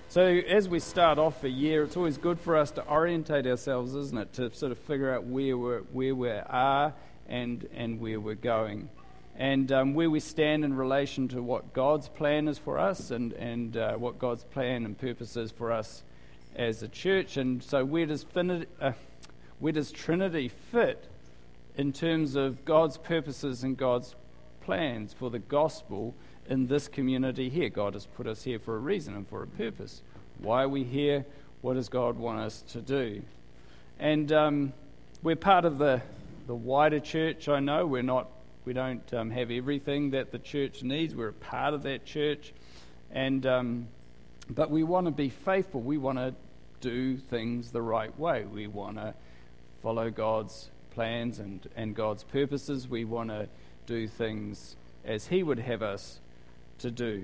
So as we start off a year, it's always good for us to orientate ourselves, isn't it? To sort of figure out where we are and where we're going. And where we stand in relation to what God's plan is for us and what God's plan and purpose is for us as a church. And so where does Trinity fit in terms of God's purposes and God's plans for the gospel in this community here? God has put us here for a reason and for a purpose. Why are we here? What does God want us to do? And we're part of the wider church. I know we don't have everything that the church needs. We're a part of that church, and but we want to be faithful. We want to do things the right way. We want to follow God's plans and God's purposes. We want to do things as He would have us to do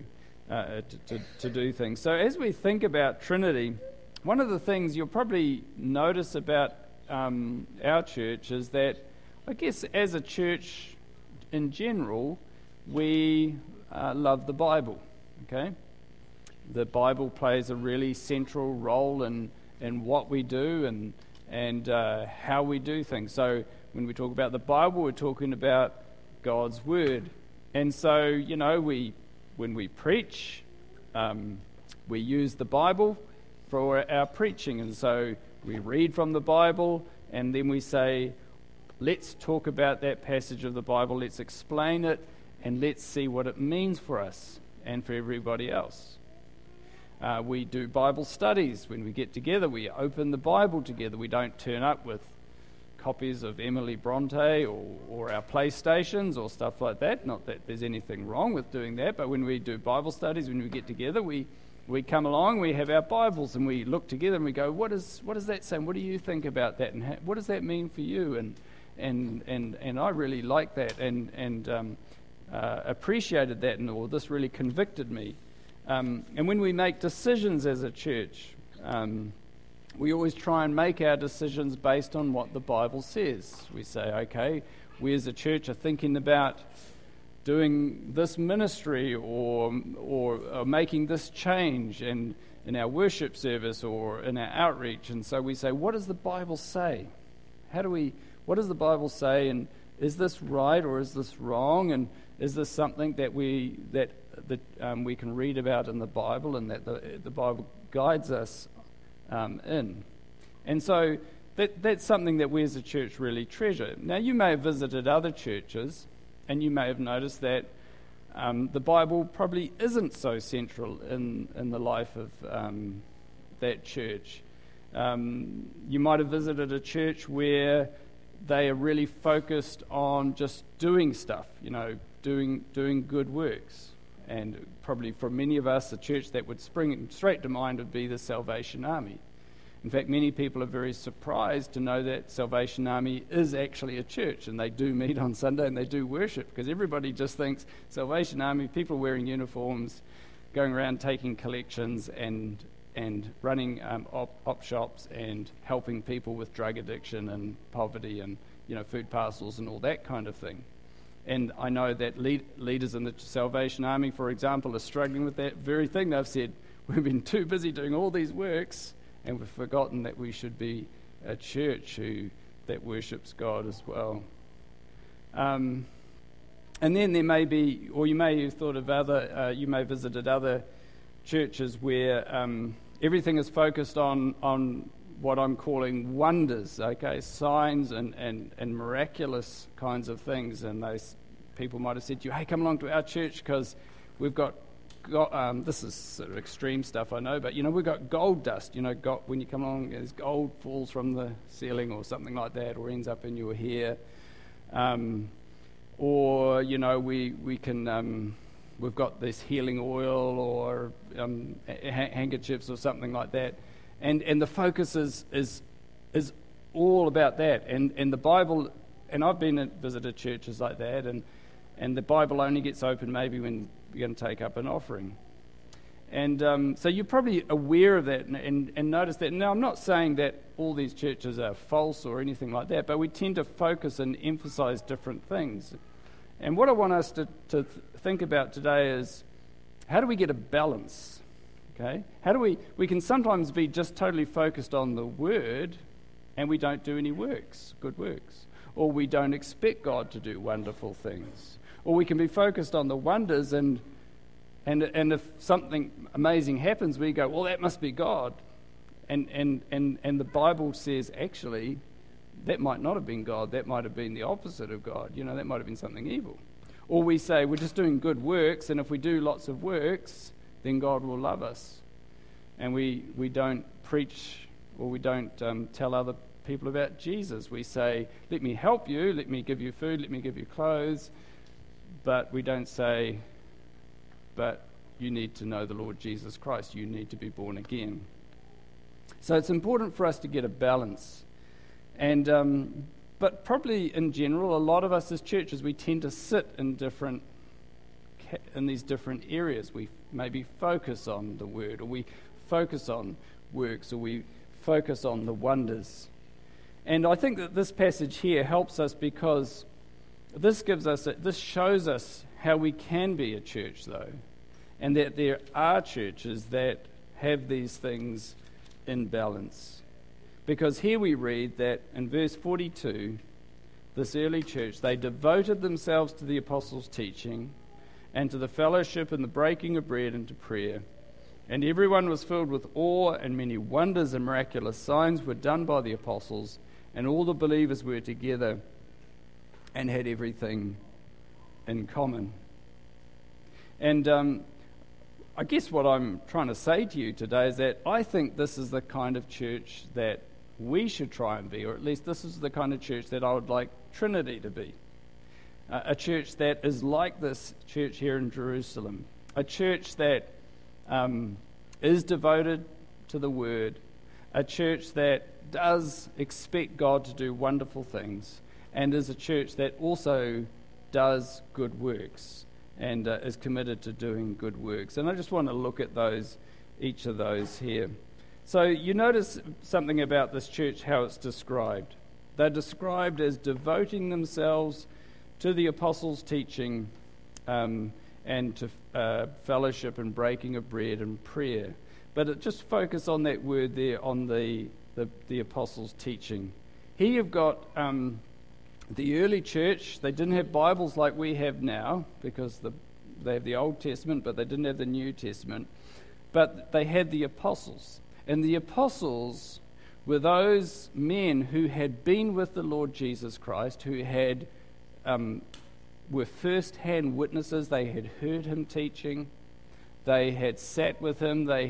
to do things. So as we think about Trinity, one of the things you'll probably notice about our church is that, I guess, as a church in general, we love the Bible. Okay, the Bible plays a really central role in what we do and how we do things. So when we talk about the Bible, we're talking about God's Word. And so, you know, when we preach, we use the Bible for our preaching. And so we read from the Bible and then we say, let's talk about that passage of the Bible, let's explain it, and let's see what it means for us and for everybody else. We do Bible studies. When we get together, we open the Bible together. We don't turn up with copies of Emily Bronte or our PlayStations or stuff like that. Not that there's anything wrong with doing that, but when we do Bible studies, when we get together, we come along, we have our Bibles, and we look together and we go, what does that say? What do you think about that? And what does that mean for you? And I really like that and appreciated that, or this really convicted me. And when we make decisions as a church, we always try and make our decisions based on what the Bible says. We say, okay, we as a church are thinking about doing this ministry or making this change in our worship service or in our outreach. And so we say, what does the Bible say? What does the Bible say? And is this right or is this wrong? And is this something that we can read about in the Bible and that the Bible guides us in? And so that's something that we as a church really treasure. Now, you may have visited other churches and you may have noticed that the Bible probably isn't so central in the life of that church. You might have visited a church where they are really focused on just doing stuff, doing good works. And probably for many of us, a church that would spring straight to mind would be the Salvation Army. In fact, many people are very surprised to know that Salvation Army is actually a church, and they do meet on Sunday and they do worship, because everybody just thinks Salvation Army, people wearing uniforms, going around taking collections and running op shops and helping people with drug addiction and poverty and food parcels and all that kind of thing. And I know that leaders in the Salvation Army, for example, are struggling with that very thing. They've said, we've been too busy doing all these works and we've forgotten that we should be a church that worships God as well. And then there may be, or you may have thought of you may have visited other churches where everything is focused on what I'm calling wonders, okay, signs and miraculous kinds of things. And people might have said to you, hey, come along to our church because we've got this is sort of extreme stuff, I know, but we've got gold dust. When you come along, there's gold falls from the ceiling or something like that, or ends up in your hair. Or we can we've got this healing oil or handkerchiefs or something like that, and the focus is all about that. And the Bible, and I've been at visited churches like that, and the Bible only gets open maybe when you're going to take up an offering. And so you're probably aware of that and notice that. Now, I'm not saying that all these churches are false or anything like that, but we tend to focus and emphasize different things. And what I want us to think about today is, how do we get a balance Okay? How do we can sometimes be just totally focused on the word and we don't do any works, good works. Or we don't expect God to do wonderful things. Or we can be focused on the wonders and if something amazing happens, we go, well, that must be God. And the Bible says, actually, that might not have been God. That might have been the opposite of God. That might have been something evil. Or we say, we're just doing good works, and if we do lots of works, then God will love us. And we don't preach, or we don't tell other people about Jesus. We say, let me help you, let me give you food, let me give you clothes. But we don't say, but you need to know the Lord Jesus Christ. You need to be born again. So it's important for us to get a balance. And but probably in general, a lot of us as churches, we tend to sit in these different areas. We maybe focus on the word, or we focus on works, or we focus on the wonders. And I think that this passage here helps us because this shows us how we can be a church, though, and that there are churches that have these things in balance. Because here we read that in verse 42, this early church, they devoted themselves to the apostles' teaching and to the fellowship and the breaking of bread and to prayer. And everyone was filled with awe, and many wonders and miraculous signs were done by the apostles, and all the believers were together and had everything in common. And I guess what I'm trying to say to you today is that I think this is the kind of church that we should try and be, or at least this is the kind of church that I would like Trinity to be. A church that is like this church here in Jerusalem. A church that is devoted to the Word. A church that does expect God to do wonderful things. And is a church that also does good works and is committed to doing good works. And I just want to look at each of those here. So you notice something about this church, how it's described. They're described as devoting themselves to the apostles' teaching and to fellowship and breaking of bread and prayer. But just focus on that word there, on the apostles' teaching. Here you've got the early church. They didn't have Bibles like we have now, because they have the Old Testament, but they didn't have the New Testament. But they had the apostles. And the apostles were those men who had been with the Lord Jesus Christ, who had were first-hand witnesses. They had heard him teaching. They had sat with him. They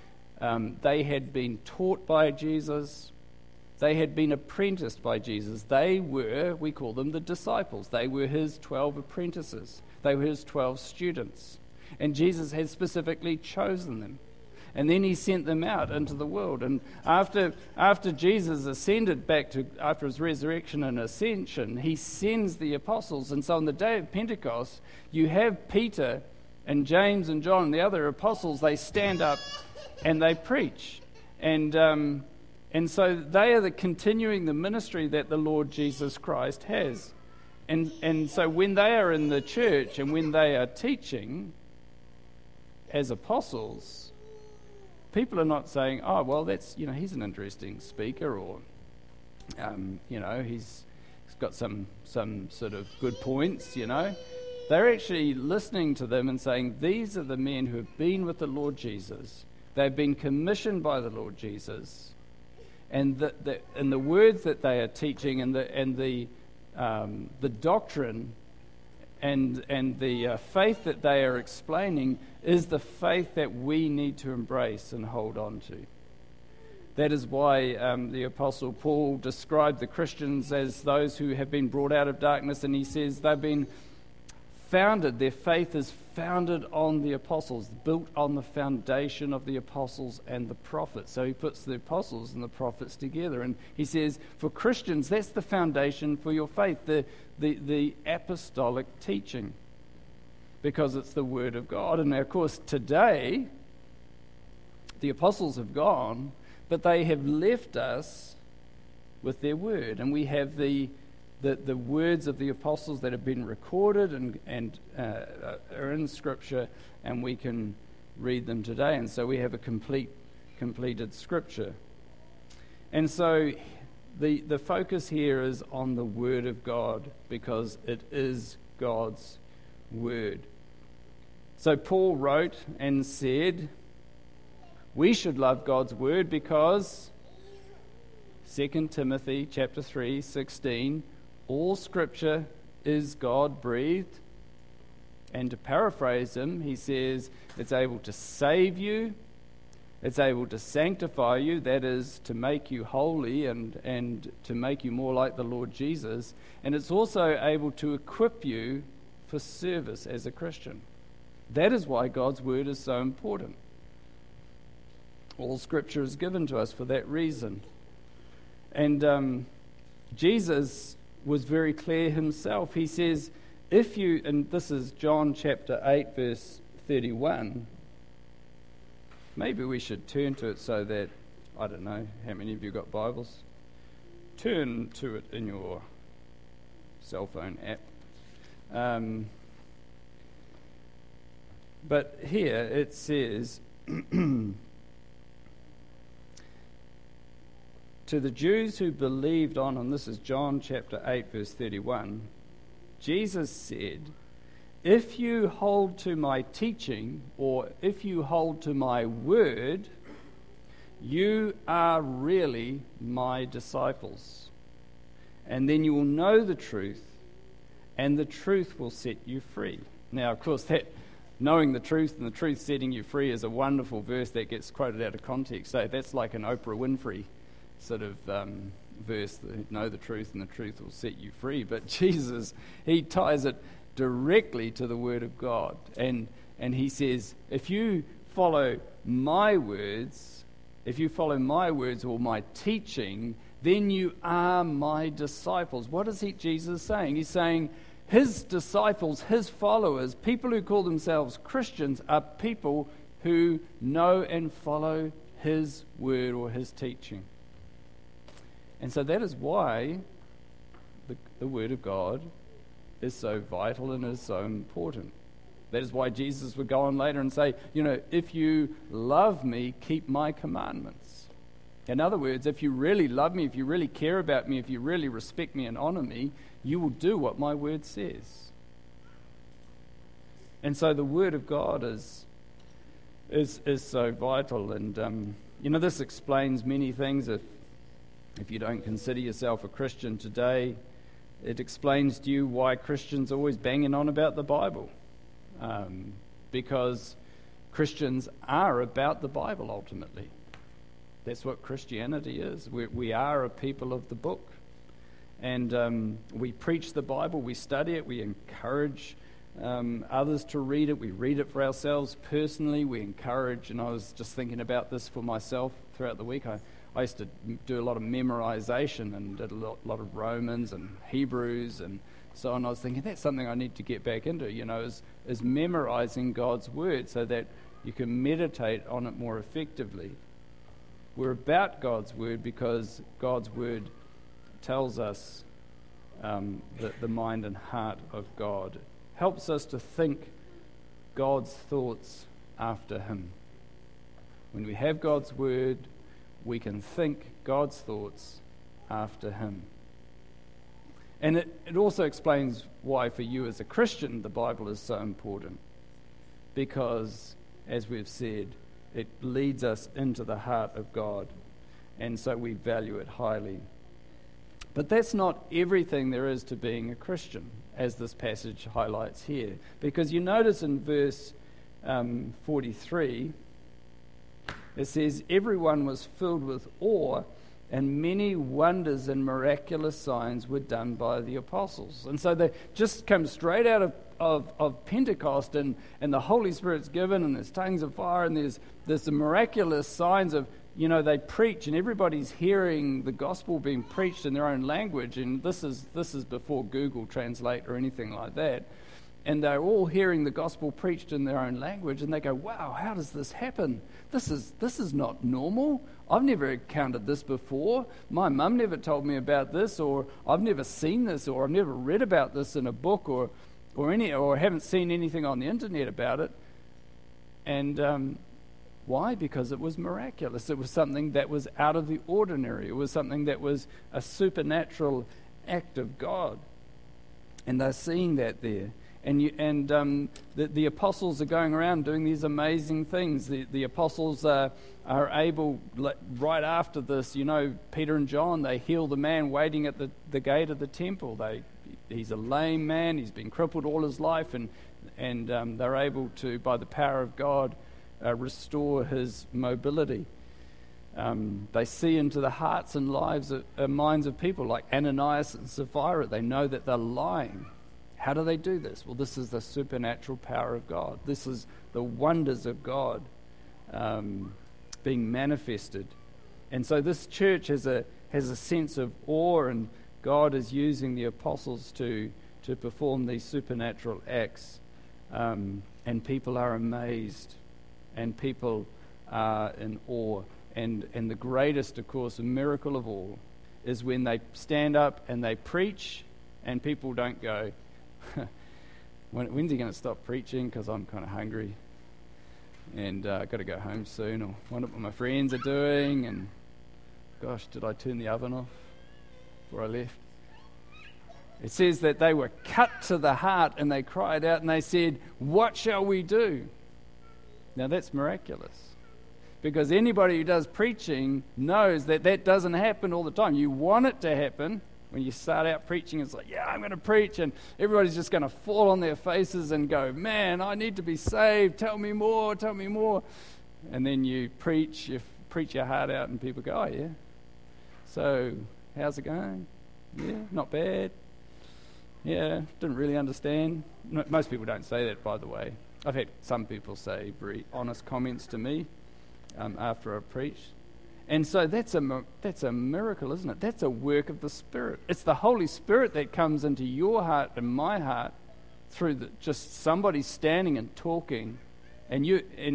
had been taught by Jesus. They had been apprenticed by Jesus. We call them the disciples. They were his 12 apprentices. They were his 12 students. And Jesus had specifically chosen them. And then he sent them out into the world. And after Jesus ascended after his resurrection and ascension, he sends the apostles. And so on the day of Pentecost, you have Peter and James and John and the other apostles. They stand up and they preach. And so they are continuing the ministry that the Lord Jesus Christ has. And so when they are in the church and when they are teaching as apostles, people are not saying, oh, well, that's, he's an interesting speaker, or, he's got some sort of good points, They're actually listening to them and saying, these are the men who have been with the Lord Jesus. They've been commissioned by the Lord Jesus. And the words that they are teaching and the doctrine and the faith that they are explaining is the faith that we need to embrace and hold on to. That is why the Apostle Paul described the Christians as those who have been brought out of darkness, and he says they've been founded, their faith is founded on the apostles, built on the foundation of the apostles and the prophets. So he puts the apostles and the prophets together, and he says for Christians, that's the foundation for your faith, the apostolic teaching, because it's the Word of God. And of course today the apostles have gone, but they have left us with their word, and we have the words of the apostles that have been recorded and are in Scripture, and we can read them today. And so we have a completed scripture. And so the focus here is on the Word of God, because it is God's Word. So Paul wrote and said, we should love God's Word because 2 Timothy chapter 3:16, all Scripture is God-breathed. And to paraphrase him, he says, it's able to save you, it's able to sanctify you, that is, to make you holy and to make you more like the Lord Jesus. And it's also able to equip you for service as a Christian. That is why God's Word is so important. All Scripture is given to us for that reason. And Jesus was very clear himself. He says, if you, and this is John chapter 8, verse 31, maybe we should turn to it so that, I don't know, how many of you got Bibles? Turn to it in your cell phone app. But here it says, to the Jews who believed on, and this is John chapter 8, verse 31, Jesus said, if you hold to my teaching, or if you hold to my word, you are really my disciples. And then you will know the truth, and the truth will set you free. Now, of course, that knowing the truth and the truth setting you free is a wonderful verse that gets quoted out of context. So that's like an Oprah Winfrey sort of verse, know the truth and the truth will set you free. But Jesus, he ties it directly to the Word of God. And he says, if you follow my words or my teaching, then you are my disciples. What is Jesus saying? He's saying his disciples, his followers, people who call themselves Christians, are people who know and follow his word or his teaching. And so that is why the Word of God is so vital and is so important. That is why Jesus would go on later and say, if you love me, keep my commandments. In other words, if you really love me, if you really care about me, if you really respect me and honor me, you will do what my word says. And so the Word of God is so vital. And, this explains many things. If you don't consider yourself a Christian today, it explains to you why Christians are always banging on about the Bible. Because Christians are about the Bible ultimately. That's what Christianity is. We are a people of the book. And we preach the Bible, we study it, we encourage others to read it, we read it for ourselves personally, we encourage, and I was just thinking about this for myself throughout the week. I used to do a lot of memorization and did a lot of Romans and Hebrews and so on. I was thinking that's something I need to get back into, is memorizing God's Word so that you can meditate on it more effectively. We're about God's Word because God's Word tells us the mind and heart of God. Helps us to think God's thoughts after Him. When we have God's Word, we can think God's thoughts after Him. And it also explains why for you as a Christian the Bible is so important. Because, as we've said, it leads us into the heart of God. And so we value it highly. But that's not everything there is to being a Christian, as this passage highlights here. Because you notice in verse 43, it says, everyone was filled with awe, and many wonders and miraculous signs were done by the apostles. And so they just come straight out of Pentecost, and the Holy Spirit's given, and there's tongues of fire, and there's the miraculous signs of, they preach, and everybody's hearing the gospel being preached in their own language, and this is before Google Translate or anything like that. And they're all hearing the gospel preached in their own language, and they go, wow, how does this happen? This is not normal. I've never encountered this before. My mum never told me about this, or I've never seen this, or I've never read about this in a book, or haven't seen anything on the internet about it. why? Because it was miraculous. It was something that was out of the ordinary. It was something that was a supernatural act of God. And they're seeing that there. And the apostles are going around doing these amazing things. The apostles are able, right after this, Peter and John, they heal the man waiting at the gate of the temple. He's a lame man. He's been crippled all his life, and they're able to, by the power of God, restore his mobility. They see into the hearts and minds of people like Ananias and Sapphira. They know that they're lying. How do they do this? Well, this is the supernatural power of God. This is the wonders of God being manifested. And so this church has a sense of awe, and God is using the apostles to perform these supernatural acts. And people are amazed, and people are in awe. And the greatest, of course, miracle of all is when they stand up and they preach, and people don't go, when's he going to stop preaching, because I'm kind of hungry and I've got to go home soon, or wonder what my friends are doing, and gosh, did I turn the oven off before I left? It says that they were cut to the heart, and they cried out and they said, "What shall we do?" Now that's miraculous, because anybody who does preaching knows that doesn't happen all the time. You want it to happen. When you start out preaching, it's like, yeah, I'm going to preach, and everybody's just going to fall on their faces and go, man, I need to be saved, tell me more. And then you preach your heart out, and people go, oh yeah, so how's it going? Yeah, not bad. Yeah, didn't really understand. Most people don't say that, by the way. I've had some people say very honest comments to me after I've preached. And so that's a miracle, isn't it? That's a work of the Spirit. It's the Holy Spirit that comes into your heart and my heart through just somebody standing and talking. And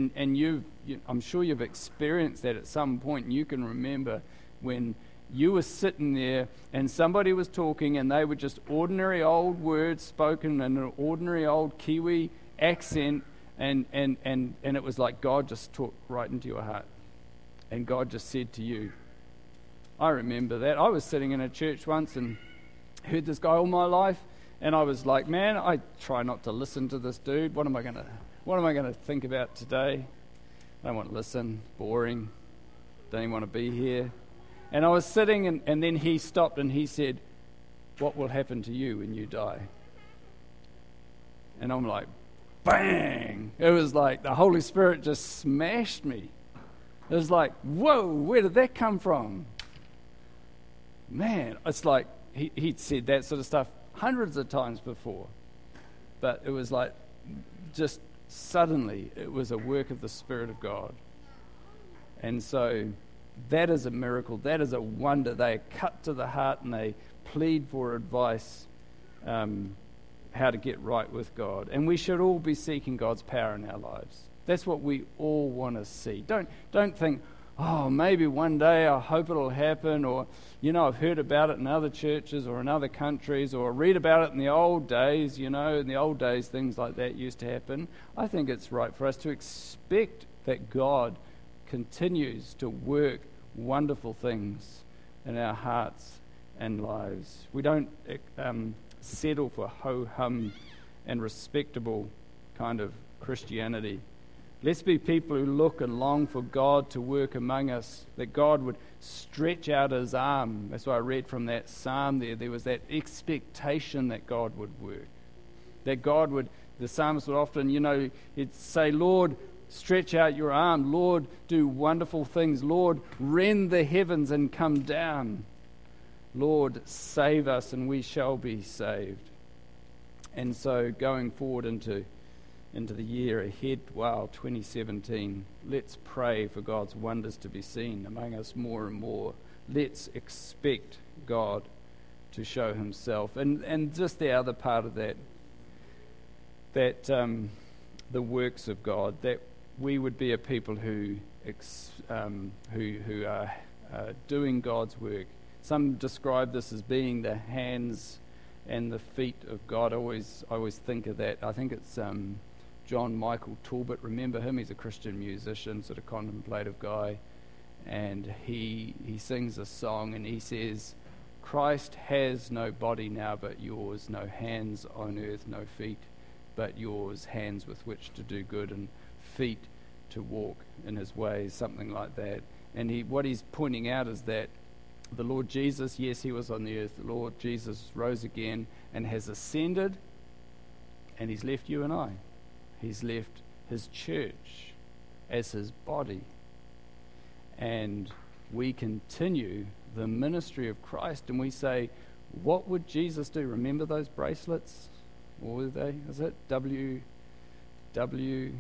I'm sure you've experienced that at some point. And you can remember when you were sitting there and somebody was talking, and they were just ordinary old words spoken in an ordinary old Kiwi accent, and it was like God just talked right into your heart. And God just said to you, I remember that. I was sitting in a church once and heard this guy all my life, and I was like, man, I try not to listen to this dude. What am I gonna think about today? I don't want to listen. Boring. Don't even want to be here. And I was sitting, and then he stopped and he said, what will happen to you when you die? And I'm like, bang! It was like the Holy Spirit just smashed me. It was like, whoa, where did that come from? Man, it's like he'd said that sort of stuff hundreds of times before. But it was like, just suddenly, it was a work of the Spirit of God. And so that is a miracle. That is a wonder. They are cut to the heart, and they plead for advice how to get right with God. And we should all be seeking God's power in our lives. That's what we all want to see. Don't think, oh, maybe one day, I hope it'll happen, or, I've heard about it in other churches or in other countries, or read about it in the old days, in the old days things like that used to happen. I think it's right for us to expect that God continues to work wonderful things in our hearts and lives. We don't settle for ho-hum and respectable kind of Christianity. Let's be people who look and long for God to work among us, that God would stretch out his arm. That's why I read from that psalm there. There was that expectation that God would work. That God would, the psalmist would often, he'd say, Lord, stretch out your arm. Lord, do wonderful things. Lord, rend the heavens and come down. Lord, save us and we shall be saved. And so going forward into the year ahead, 2017, let's pray for God's wonders to be seen among us more and more. Let's expect God to show himself. And just the other part of that the works of God, that we would be a people who are doing God's work. Some describe this as being the hands and the feet of God. I always think of that. I think it's John Michael Talbot. Remember him? He's a Christian musician, sort of contemplative guy. And he sings a song and he says, Christ has no body now but yours, no hands on earth, no feet but yours, hands with which to do good and feet to walk in his ways, something like that. And what he's pointing out is that the Lord Jesus, yes, he was on the earth. The Lord Jesus rose again and has ascended, and he's left you and I. He's left his church as his body. And we continue the ministry of Christ, and we say, what would Jesus do? Remember those bracelets? What were they? Is it WWJD?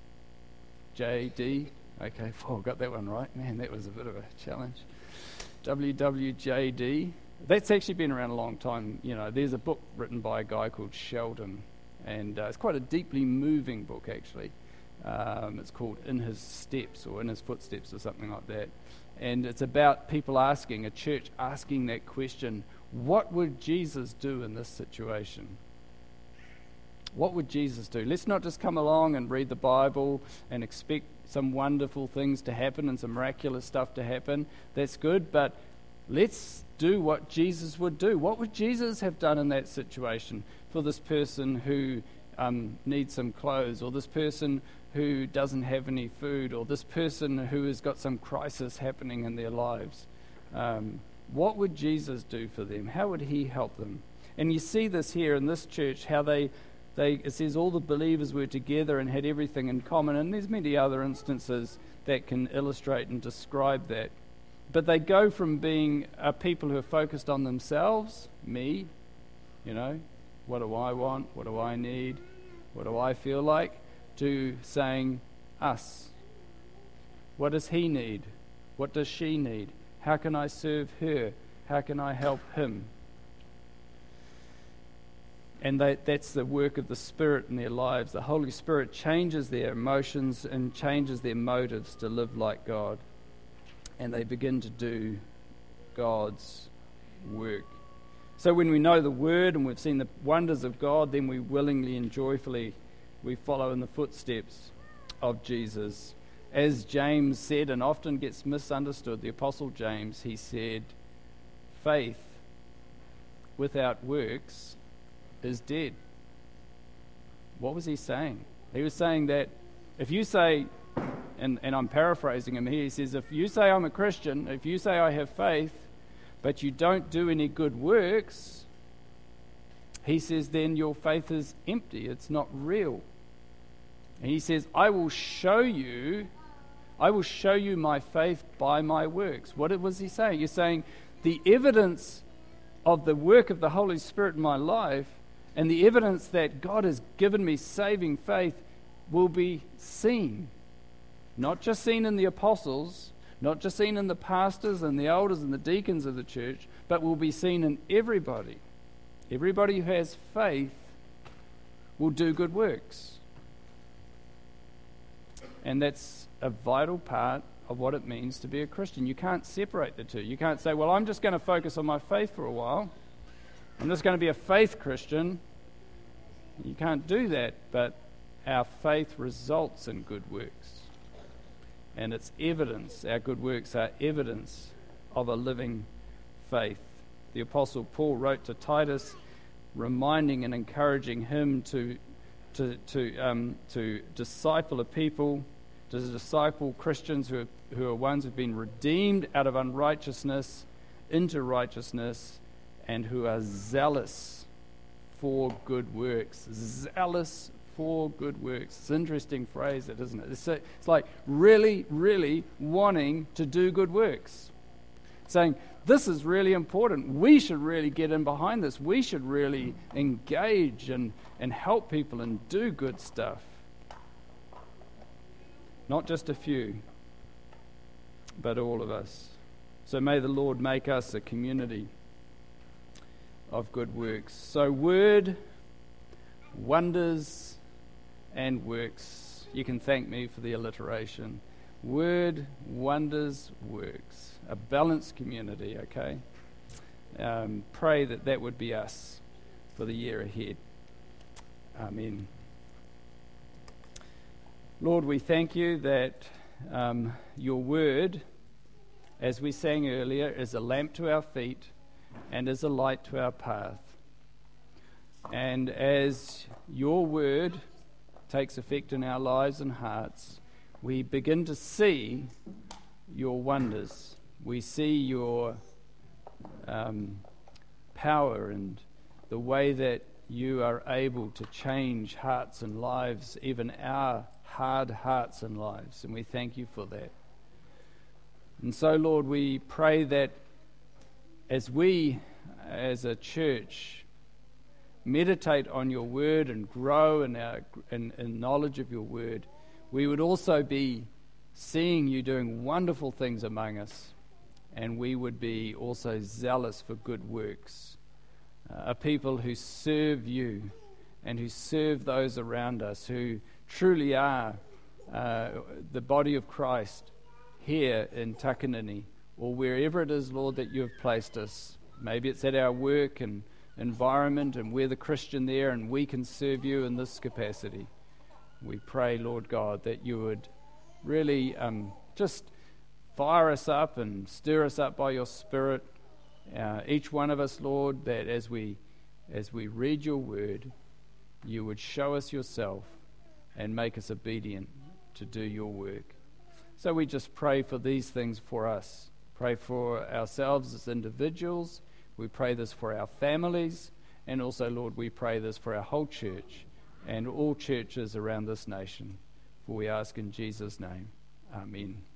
Okay, I got that one right. Man, that was a bit of a challenge. WWJD. That's actually been around a long time. You know, there's a book written by a guy called Sheldon, and it's quite a deeply moving book, actually. It's called In His Steps or In His Footsteps or something like that. And it's about people asking, a church asking that question, what would Jesus do in this situation? What would Jesus do? Let's not just come along and read the Bible and expect some wonderful things to happen and some miraculous stuff to happen. That's good, but let's do what Jesus would do. What would Jesus have done in that situation for this person who needs some clothes, or this person who doesn't have any food, or this person who has got some crisis happening in their lives? What would Jesus do for them? How would he help them? And you see this here in this church, how it says all the believers were together and had everything in common, and there's many other instances that can illustrate and describe that. But they go from being people who are focused on themselves, me, what do I want, what do I need, what do I feel like, to saying us. What does he need? What does she need? How can I serve her? How can I help him? And that's the work of the Spirit in their lives. The Holy Spirit changes their emotions and changes their motives to live like God. And they begin to do God's work. So when we know the Word and we've seen the wonders of God, then we willingly and joyfully we follow in the footsteps of Jesus. As James said, and often gets misunderstood, the Apostle James, he said, faith without works is dead. What was he saying? He was saying that if you say, and I'm paraphrasing him here, he says, if you say I'm a Christian, if you say I have faith, but you don't do any good works, he says, then your faith is empty. It's not real. And he says, I will show you my faith by my works. What was he saying? He's saying the evidence of the work of the Holy Spirit in my life and the evidence that God has given me saving faith will be seen. Not just seen in the apostles, not just seen in the pastors and the elders and the deacons of the church, but will be seen in everybody. Everybody who has faith will do good works. And that's a vital part of what it means to be a Christian. You can't separate the two. You can't say, well, I'm just going to focus on my faith for a while. I'm just going to be a faith Christian. You can't do that, but our faith results in good works. And it's evidence, our good works are evidence of a living faith. The Apostle Paul wrote to Titus, reminding and encouraging him to disciple a people, to disciple Christians who are ones who've been redeemed out of unrighteousness into righteousness, and who are zealous for good works. Zealous for good works. It's an interesting phrase, isn't it? It's like really, really wanting to do good works. Saying, this is really important. We should really get in behind this. We should really engage and help people and do good stuff. Not just a few, but all of us. So may the Lord make us a community of good works. So word, wonders, and works. You can thank me for the alliteration. Word, wonders, works. A balanced community, okay? Pray that would be us for the year ahead. Amen. Lord, we thank you that your word, as we sang earlier, is a lamp to our feet and is a light to our path. And as your word takes effect in our lives and hearts, we begin to see your wonders. We see your power and the way that you are able to change hearts and lives, even our hard hearts and lives, and we thank you for that. And so, Lord, we pray that as we, as a church, meditate on your word and grow in knowledge of your word, we would also be seeing you doing wonderful things among us, and we would be also zealous for good works, a people who serve you and who serve those around us, who truly are the body of Christ here in Takanini, or wherever it is, Lord, that you have placed us. Maybe it's at our work and environment, and we're the Christian there, and we can serve you in this capacity. We pray, Lord God, that you would really just fire us up and stir us up by your Spirit. Each one of us, Lord, that as we read your word, you would show us yourself and make us obedient to do your work. So we just pray for these things for us. Pray for ourselves as individuals. We pray this for our families. And also, Lord, we pray this for our whole church and all churches around this nation. For we ask in Jesus' name. Amen.